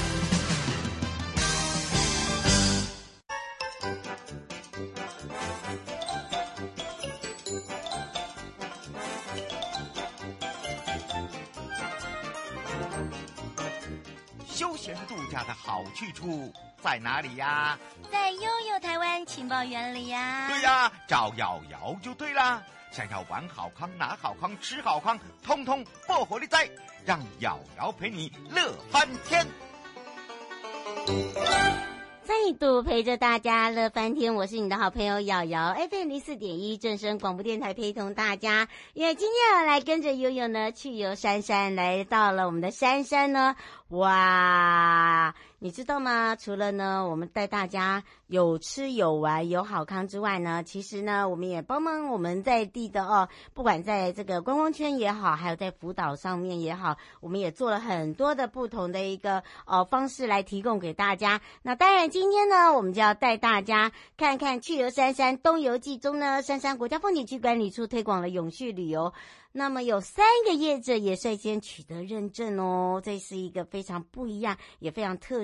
休闲度假的好去处在哪里呀？ 在悠悠台湾情报园里呀。 对呀，找瑶瑶就对啦。想要玩好康、拿好康、吃好康，通通破火力在，让瑶瑶陪你乐翻天。 再度陪着大家乐翻天，我是你的好朋友瑶瑶 F M 零四点一正声广播电台，陪同大家。因为今天要来跟着悠悠呢去游山山，来到了我们的山山呢，哇！你知道吗？除了呢，我们带大家有吃有玩有好康之外呢，其实呢，我们也帮忙我们在地的哦，不管在这个观光圈也好，还有在辅导上面也好，我们也做了很多的不同的一个呃方式来提供给大家。那当然，今天呢，我们就要带大家看看去游山山东游记中呢，山山国家风景区管理处推广了永续旅游。那么有三个业者也率先取得认证哦，这是一个非常不一样也非常特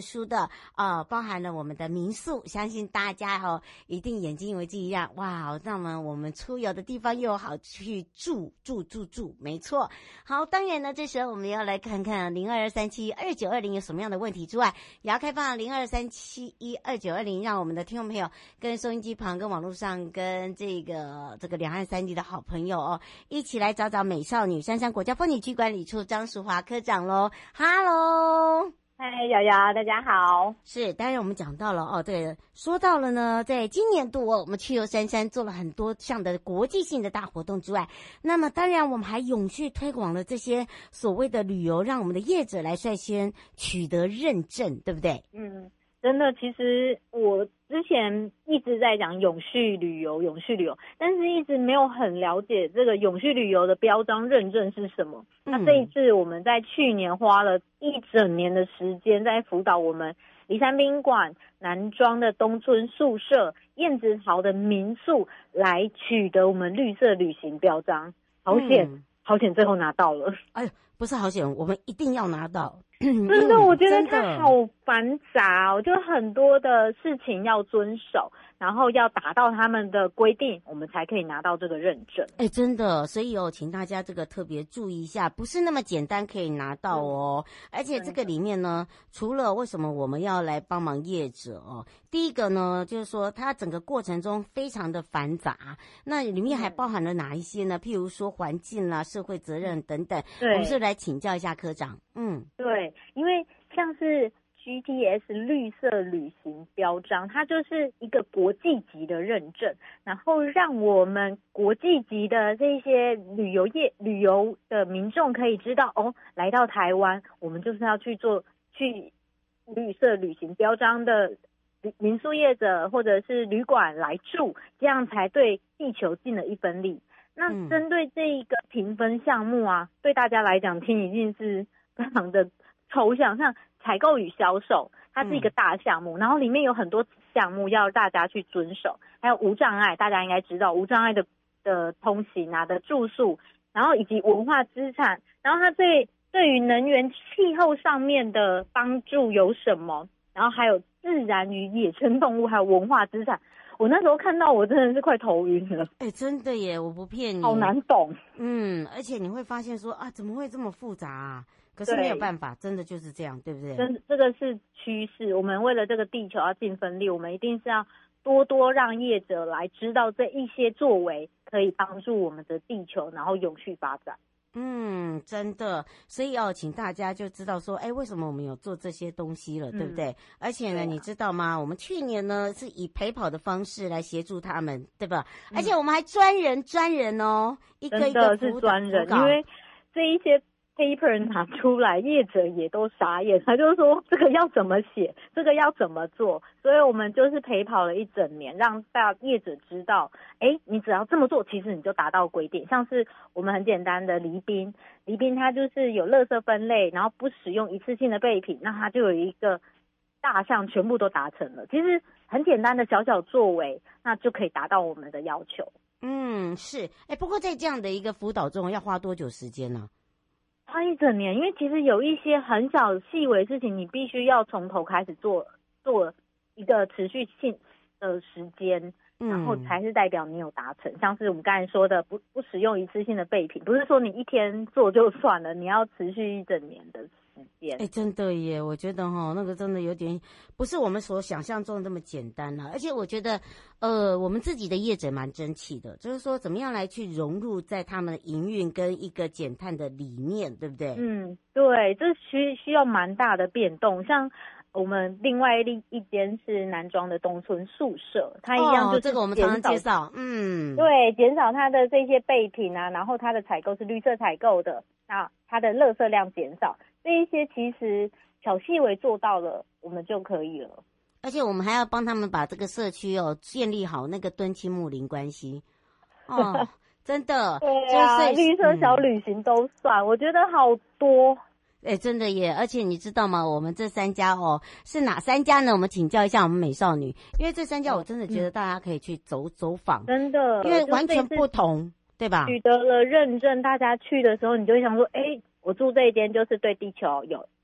殊的啊、呃，包含了我们的民宿，相信大家哦一定眼睛为之一亮，哇，那么我们出游的地方又好去住住住住，没错。好，当然呢，这时候我们要来看看零二二三七二九二零有什么样的问题之外，也要开放零二三七一二九二零，让我们的听众朋友跟收音机旁、跟网络上、跟这个这个两岸三地的好朋友哦，一起来找找美少女山上国家风景区管理处张淑华科长喽。Hello， 嗨，瑶瑶，大家好。 是，当然我们讲到了哦，对，说到了呢，在今年度哦，我们去游山山做了很多项的国际性的大活动之外，那么当然我们还永续推广了这些所谓的旅游，让我们的业者来率先取得认证，对不对？ 嗯。真的，其实我之前一直在讲永续旅游，永续旅游，但是一直没有很了解这个永续旅游的标章认证是什么。嗯、那这一次我们在去年花了一整年的时间，在辅导我们梨山宾馆、南庄的东村宿舍、燕子巢的民宿来取得我们绿色旅行标章。好险，嗯、好险，最后拿到了。 哎，不是好险，我们一定要拿到。 真的，我觉得它好繁杂哦，就很多的事情要遵守，然后要达到他们的规定，我们才可以拿到这个认证。 哎，真的，所以哦，请大家这个特别注意一下，不是那么简单可以拿到哦。而且这个里面呢，除了为什么我们要来帮忙业者哦，第一个呢，就是说它整个过程中非常的繁杂，那里面还包含了哪一些呢？譬如说环境啦、社会责任等等。对，我们是来请教一下科长。嗯， 对，因为像是 G T S 绿色旅行标章，它就是一个国际级的认证，然后让我们国际级的这些旅游业旅游的民众可以知道，哦，来到台湾，我们就是要去做去绿色旅行标章的民宿业者或者是旅馆来住，这样才对地球尽了一分力。那针对这一个评分项目啊，对大家来讲听一定是非常的抽象，像采购与销售，它是一个大项目，嗯、然后里面有很多项目要大家去遵守，还有无障碍，大家应该知道无障碍的的通行啊的住宿，然后以及文化资产，然后它对对于能源气候上面的帮助有什么，然后还有自然与野生动物，还有文化资产。我那时候看到我真的是快头晕了。 哎、欸，真的耶，我不骗你， 好难懂。 嗯，而且你会发现说啊，怎么会这么复杂啊？可是没有办法，真的就是这样，对不对？ 真这个是趋势。我们为了这个地球要尽分力，我们一定是要多多让业者来知道这一些作为可以帮助我们的地球，然后永续发展。 嗯，真的，所以哦，请大家就知道说，哎，为什么我们有做这些东西了，嗯、对不对？而且呢，啊、你知道吗？我们去年呢是以陪跑的方式来协助他们，对吧？嗯、而且我们还专人专人哦，一个一个真的是专人，因为这一些 paper 拿出来，业者也都傻眼，他就说这个要怎么写，这个要怎么做，所以我们就是陪跑了一整年，让大业者知道，哎，你只要这么做，其实你就达到规定。像是我们很简单的离冰，离冰它就是有垃圾分类，然后不使用一次性的备品，那它就有一个大项全部都达成了。其实很简单的小小作为，那就可以达到我们的要求。 嗯，是，哎，不过在这样的一个辅导中，要花多久时间呢？ 花一整年，因为其实有一些很小细微的事情，你必须要从头开始做，做一个持续性的时间，然后才是代表你有达成。嗯、像是我们刚才说的，不不使用一次性的备品，不是说你一天做就算了，你要持续一整年的时间。 哎，真的耶，我觉得哈，那个真的有点不是我们所想象中的那么简单了。而且我觉得，呃，我们自己的业者蛮争气的，就是说怎么样来去融入在他们的营运跟一个减碳的理念，对不对？ 嗯，对，这需需要蛮大的变动。像我们另外一一间是南庄的东村宿舍，它一样就是、哦、 这个我们常常介绍，嗯， 对，减少它的这些备品啊，然后它的采购是绿色采购的，那它的垃圾量减少，这一些其实小细微做到了，我们就可以了。 而且我们还要帮他们把这个社区哦建立好那个敦亲睦邻关系哦，真的， 对啊，绿色小旅行都算，嗯、我觉得好多。 哎、欸，真的耶！而且你知道吗？我们这三家哦，是哪三家呢？我们请教一下我们美少女，因为这三家我真的觉得大家可以去走、嗯、走访， 真的， 因为完全不同，对吧？ 取得了认证，大家去的时候，你就会想说，哎、欸，我住这一间就是对地球有有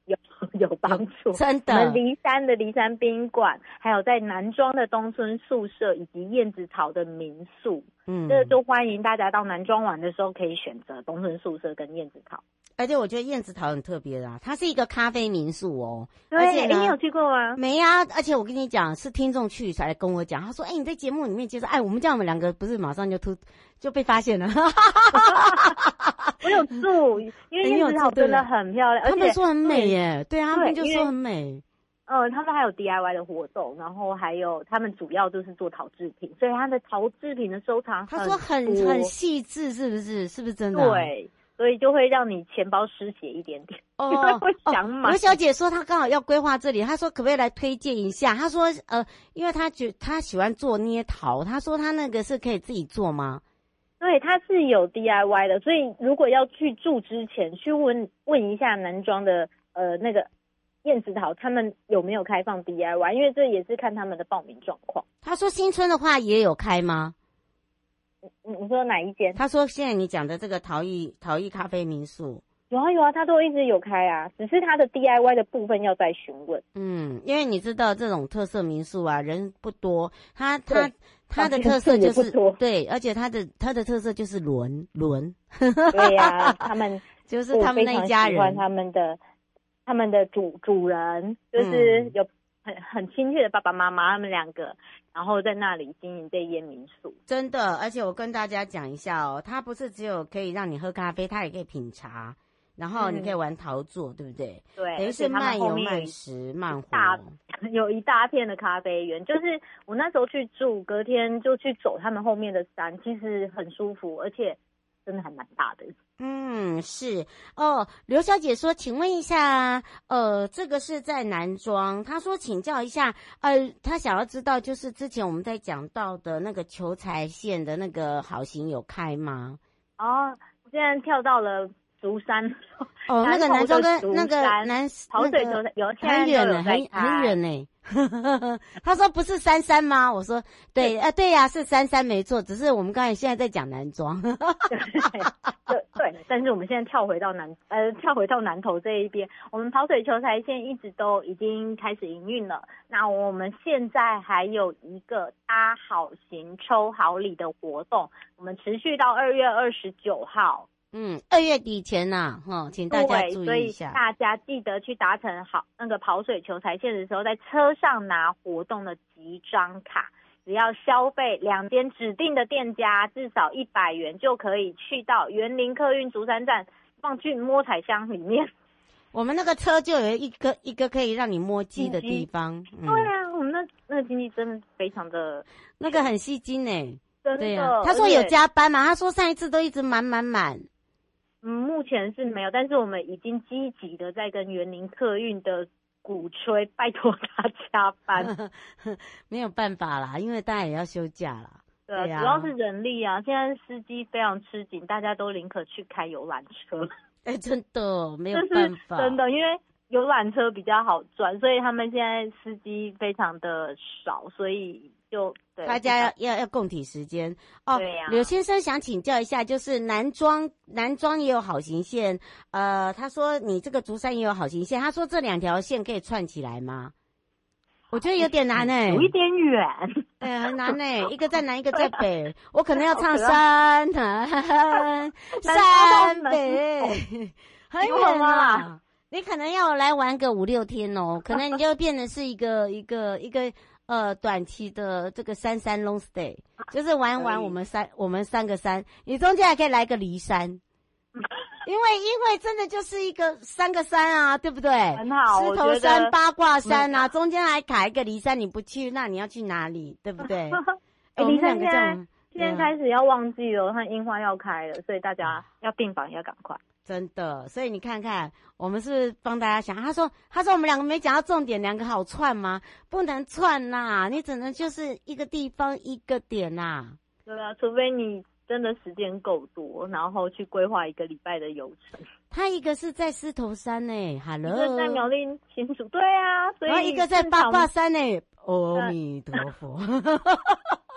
有帮助， 真的。 我们梨山的梨山宾馆，还有在南庄的东村宿舍，以及燕子巢的民宿，嗯，这就欢迎大家到南庄玩的时候可以选择东村宿舍跟燕子巢。 而且我觉得燕子巢很特别啊，它是一个咖啡民宿哦。 对， 而且你有去过吗？ 没啊，而且我跟你讲，是听众去才来跟我讲，他说：“哎、欸，你在节目里面介绍，哎，我们这样我们两个不是马上就突就被发现了。” 我有住，因为燕子巢真的很漂亮， 他们说很美耶，对啊，他们就说很美。 呃，他们还有 D I Y 的活动，然后还有他们主要就是做陶制品，所以他的陶制品的收藏很多， 他说很很细致，是不是？是不是真的、啊？ 对。所以就会让你钱包失血一点点， 哦， 会想买。 刘、哦、小姐说她刚好要规划这里，她说可不可以来推荐一下？她说呃，因为她觉她喜欢做捏陶，她说她那个是可以自己做吗？ 对，她是有 D I Y 的，所以如果要去住之前，去问问一下南庄的呃那个燕子陶，他们有没有开放 D I Y？ 因为这也是看他们的报名状况。 她说新春的话也有开吗？ 你你说哪一间？ 他说现在你讲的这个陶艺陶艺咖啡民宿有啊有啊，他都一直有开啊，只是他的 D I Y 的部分要再询问。 嗯，因为你知道这种特色民宿啊，人不多，他他他的特色就是对，而且他的他的特色就是轮轮。 对呀、啊，他们就是他们那一家人， 喜欢他们的他们的主主人，就是有很很亲切的爸爸妈妈，他们两个。然后在那里经营这间民宿， 真的，而且我跟大家讲一下哦，它不是只有可以让你喝咖啡，它也可以品茶，然后你可以玩陶作，嗯、对不对？ 对， 等于是慢游慢食慢活， 有一大片的咖啡园。就是我那时候去住，隔天就去走他们后面的山，其实很舒服，而且真的还蛮大的。 嗯，是哦。刘小姐说，请问一下，呃，这个是在南庄。她说，请教一下，呃，她想要知道，就是之前我们在讲到的那个求财线的那个好行有开吗？ 哦，现在跳到了竹山。 哦，那个南庄跟那个南跑水球有很远呢，很很远呢。他说不是三山吗？我说对，呃，对呀、啊，是三山没错，只是我们刚才现在在讲南庄。 对对，但是我们现在跳回到南呃跳回到南投这一边，我们跑水球台线一直都已经开始营运了。那我们现在还有一个搭好行抽好礼的活动，我们持续到二月二十九号。 嗯，二月底前呐、啊，哈，请大家注意一下。 所以大家记得去达成好那个跑水球台线的时候，在车上拿活动的集章卡，只要消费两间指定的店家至少一百元，就可以去到园林客运竹山站放进摸彩箱里面。 我们那个车就有一个一个可以让你摸鸡的地方。 嗯、对啊，我们那那个经济真的非常的， 那个很吸睛诶。 真的。 对啊，他说有加班嘛？他说上一次都一直满满满。 嗯，目前是没有，但是我们已经积极的在跟园林客运的鼓吹，拜托他加班。 没有办法啦，因为大家也要休假啦。 对啊，对啊，主要是人力啊，现在司机非常吃紧，大家都宁可去开游览车。 哎、欸，真的没有办法， 真的，因为游览车比较好赚，所以他们现在司机非常的少，所以就对大家要要要共体时间哦。 对呀、啊， 柳先生想请教一下，就是南庄南庄也有好行线，呃，他说你这个竹山也有好行线，他说这两条线可以串起来吗？我觉得有点难诶、欸， 有一点远， 哎、欸，很难诶、欸，一个在南，一个在北，我可能要唱山南山北，很远啊。你可能要来玩个五六天哦，可能你就变成是一个一个一个呃短期的这个三山 long stay， 就是玩玩我们三我们三个山，你中间还可以来个梨山，因为因为真的就是一个三个山啊，对不对？ 很好， 石头山、八卦山啊，中间还卡一个梨山，你不去，那你要去哪里？对不对？ 哎、欸，梨山现在现在开始要旺季了，看樱花要开了，所以大家要订房要赶快。 真的，所以你看看，我们是不是帮大家想？他说，他说我们两个没讲到重点，两个好串吗？不能串呐，你只能就是一个地方一个点呐。 对啊，除非你真的时间够多，然后去规划一个礼拜的游程。 他一个是在狮头山呢、欸、，Hello， 一个在苗栗新竹，对啊，所以然后一个在八卦山呢、欸，阿弥陀佛。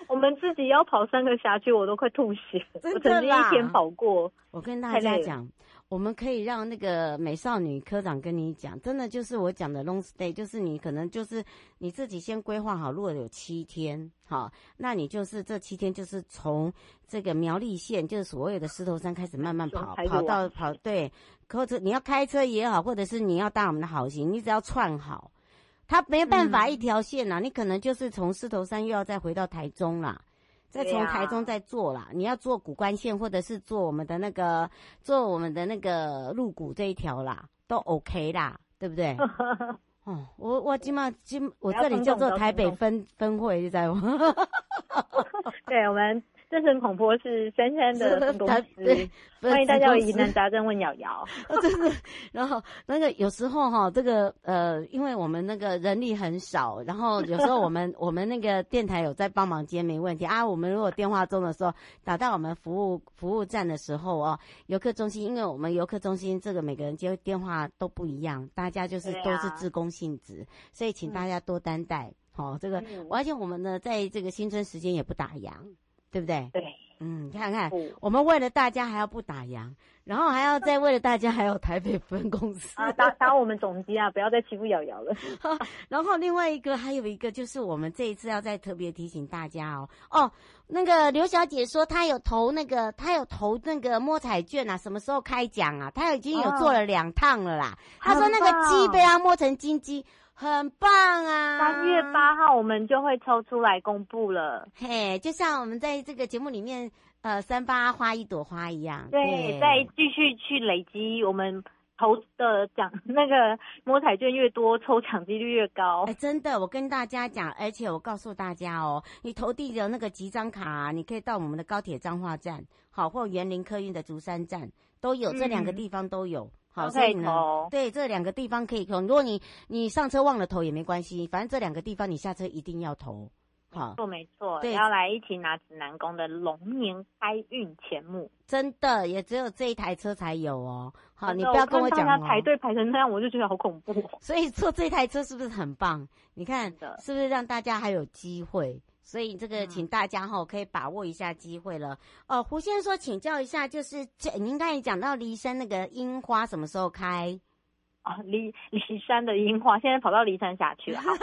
我们自己要跑三个辖区，我都快吐血。我曾经一天跑过。 我跟大家讲，我们可以让那个美少女科长跟你讲，真的就是我讲的 long stay， 就是你可能就是你自己先规划好，如果有七天，好，那你就是这七天就是从这个苗栗县，就是所谓的石头山开始慢慢跑，跑到跑对，或者你要开车也好，或者是你要搭我们的好行，你只要串好。他没办法一条线啦、嗯，你可能就是从狮头山又要再回到台中啦，再从台中再坐啦。你要坐古关线，或者是坐我们的那个坐我们的那个鹿谷这一条啦，都 OK 啦，对不对？哦，我我今嘛今我这里叫做台北分分会，你知道吗？ 对，我们。正声广播是珊珊的分公司，欢迎大家有疑难杂症问瑶瑶。 真的，然后那个有时候哈，这个呃，因为我们那个人力很少，然后有时候我们我们那个电台有在帮忙接没问题啊。我们如果电话中的时候打到我们服务服务站的时候哦，游客中心，因为我们游客中心这个每个人接电话都不一样，大家就是都是志工性质，所以请大家多担待。好、嗯哦，这个、嗯、而且我们呢，在这个新春时间也不打烊。对不对？ 对， 嗯，看看，我们为了大家还要不打烊，然后还要再为了大家还有台北分公司啊，打打我们总机啊，不要再欺负瑶瑶了。 然后另外一个还有一个就是我们这一次要再特别提醒大家哦，哦，那个刘小姐说她有投那个她有投那个摸彩券啊，什么时候开奖啊？她已经有做了两趟了啦。她、哦、说那个鸡被她摸成金鸡。很棒啊！ 三月八号我们就会抽出来公布了。 嘿，就像我们在这个节目里面，呃，三八花一朵花一样。 对，对再继续去累积我们投的奖，那个摸彩券越多，抽奖几率越高。 哎，真的，我跟大家讲，而且我告诉大家哦，你投递的那个集章卡、啊，你可以到我们的高铁彰化站，好，或园林客运的竹山站都有，嗯、这两个地方都有。好，所以呢，对这两个地方可以投。如果你你上车忘了投也没关系，反正这两个地方你下车一定要投。好， 没错没错，对，要来一起拿指南宫的龙年开运钱目， 真的也只有这一台车才有哦。好，你不要跟我讲哦。 大家排队排成那样，我就觉得好恐怖。 所以坐这台车是不是很棒？你看是不是让大家还有机会？所以这个请大家哈、哦、可以把握一下机会了。哦，胡先生说请教一下，就是这您刚才讲到梨山那个樱花什么时候开？ 啊，梨梨山的樱花现在跑到梨山辖区了。好，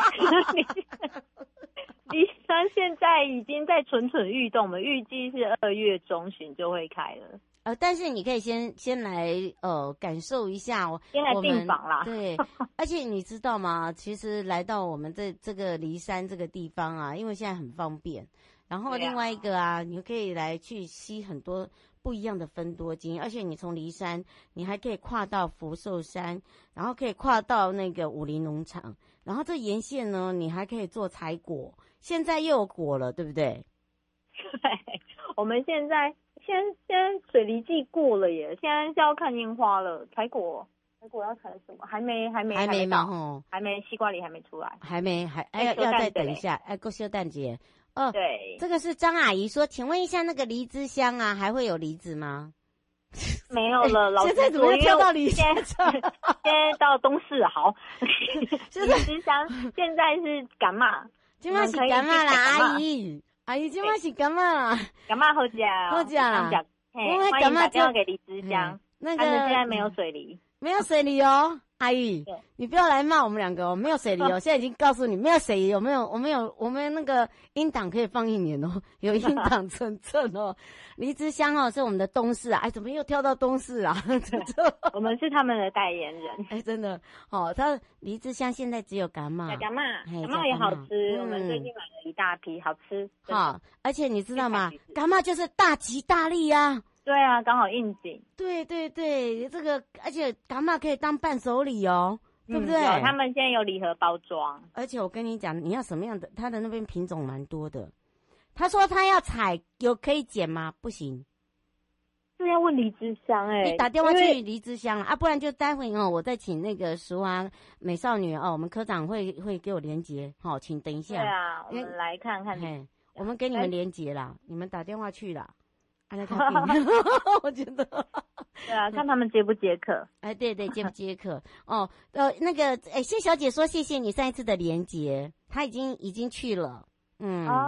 梨山现在已经在蠢蠢欲动，我们预计是二月中旬就会开了。 呃，但是你可以先先来呃感受一下哦， 先来订房啦。 对，而且你知道吗？其实来到我们这这个梨山这个地方啊，因为现在很方便。然后另外一个啊，啊你可以来去吸很多不一样的分多精，而且你从梨山，你还可以跨到福寿山，然后可以跨到那个武林农场，然后这沿线呢，你还可以做采果，现在又有果了，对不对？ 对，我们现在。现在现在水梨季过了耶，现在是要看樱花了。采果，采果要采什么？还没，还没， 还没嘛吼， 还没，西瓜梨还没出来， 还没，还哎要要再等一下，哎过休蛋节。哦， 对， 这个是张阿姨说，请问一下那个梨之乡啊，还会有梨子吗？ 没有了，老师现在怎么又跳到梨乡？现在到东势好，梨之乡现在是干嘛？ 今晚是干嘛啦，阿姨？阿姨，今晚是干嘛？ 干嘛好吃？ 好吃啦！ 我们干嘛就给梨之乡？ 那个现在没有水梨， 没有水梨哦，阿姨，你不要来骂我们两个哦，没有水梨哦，现在已经告诉你没有水梨，有没有？我们有，我们那个音档可以放一年哦，有音档存证哦。梨之乡哦是我们的东势啊，哎，怎么又跳到东势啊？ 我们是他们的代言人， 哎，真的哦，他梨之乡现在只有干嘛？ 干嘛？干嘛也好吃，我们最近买了一大批，好吃。 好，而且你知道吗？干嘛就是大吉大利啊！ 对啊，刚好应景。 对对对，这个而且干嘛可以当伴手礼哦，嗯、对不对？ 有，他们现在有礼盒包装。 而且我跟你讲，你要什么样的？他的那边品种蛮多的。他说他要采，有可以剪吗？不行。 是要问梨之乡哎、欸， 你打电话去梨之乡啊，不然就待会哦，我再请那个淑华美少女哦，我们科长会会给我连结，好、哦，请等一下。 对啊，我们来看看。 嘿，我们给你们连结啦，你们打电话去啦。啊，那看我觉得。 对啊，看他们接不接客。 哎，对对，接不接客哦。呃，那个，哎，谢小姐说谢谢你上一次的连结，她已经已经去了。嗯。 哦。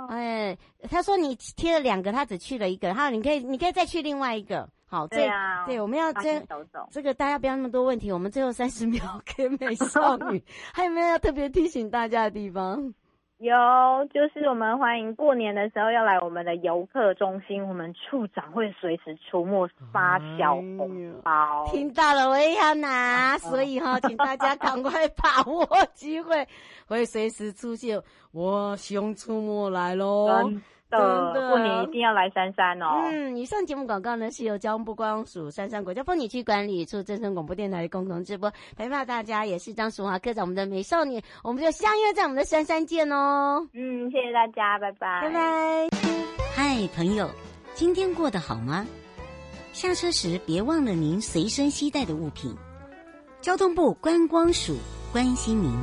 哎，他说你贴了两个，他只去了一个，他说你可以，你可以再去另外一个。好， 对啊， 对，我们要这走走这个大家不要那么多问题，我们最后三十秒给美少女，还有没有要特别提醒大家的地方？ 有，就是我们欢迎过年的时候要来我们的游客中心，我们处长会随时出没发小红包。 听到了，我也要拿，所以哈、哦，请大家赶快把握机会，会随时出现，我熊出没来咯。 真的，过年一定要来三山哦。 嗯，以上节目广告呢是由交通部观光署三山国家风景区管理处正声广播电台共同直播，陪伴大家也是张淑华科长，我们的美少女，我们就相约在我们的三山见哦。 嗯，谢谢大家，拜拜， 拜拜。 嗨，朋友，今天过得好吗？下车时别忘了您随身携带的物品。交通部观光署关心您。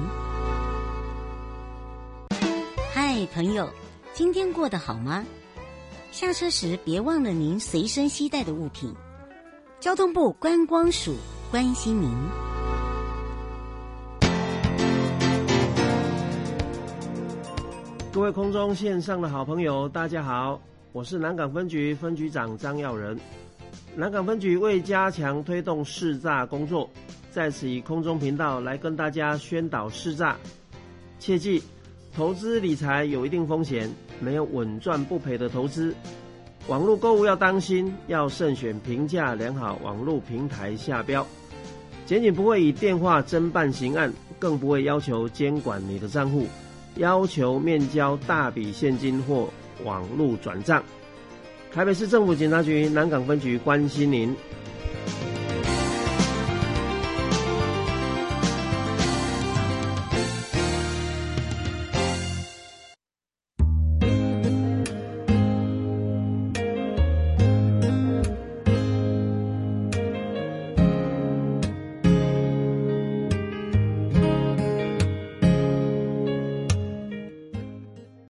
嗨，朋友。今天过得好吗？下车时别忘了您随身携带的物品。交通部观光署关心您。 各位空中线上的好朋友，大家好，我是南港分局分局长张耀仁。南港分局为加强推动识诈工作，在此以空中频道来跟大家宣导识诈。切记，投资理财有一定风险，没有稳赚不赔的投资。网络购物要当心，要慎选评价良好网络平台下标。检警不会以电话侦办刑案，更不会要求监管你的账户，要求面交大笔现金或网络转账。台北市政府警察局南港分局关心您，